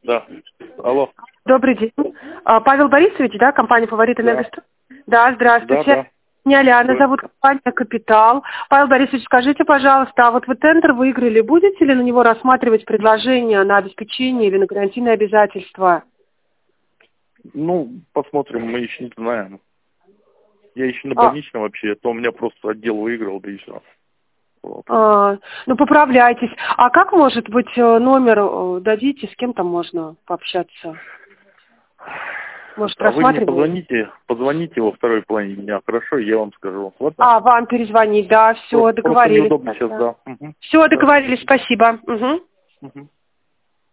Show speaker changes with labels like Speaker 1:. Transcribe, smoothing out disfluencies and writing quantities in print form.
Speaker 1: Да. Алло.
Speaker 2: Добрый день. Павел Борисович, да, компания «Фаворит Энергострой»? Да, здравствуйте.
Speaker 1: Да.
Speaker 2: Меня Ляна зовут, компания «Капитал». Павел Борисович, скажите, пожалуйста, а вот вы тендер выиграли, будете ли на него рассматривать предложение на обеспечение или на гарантийные обязательства?
Speaker 1: Ну, посмотрим, мы еще не знаем. Я еще на больничном вообще, то у меня просто отдел выиграл, да и все. Вот.
Speaker 2: Ну, поправляйтесь. А как, может быть, номер дадите, с кем там можно пообщаться? Может,
Speaker 1: А вы мне
Speaker 2: рассматриваете?
Speaker 1: позвоните во второй половине дня, хорошо, я вам скажу. Ладно?
Speaker 2: Вам перезвонить, да, все, договорились.
Speaker 1: Просто неудобно сейчас, да. Угу.
Speaker 2: Все, договорились, спасибо. Угу.
Speaker 1: Угу.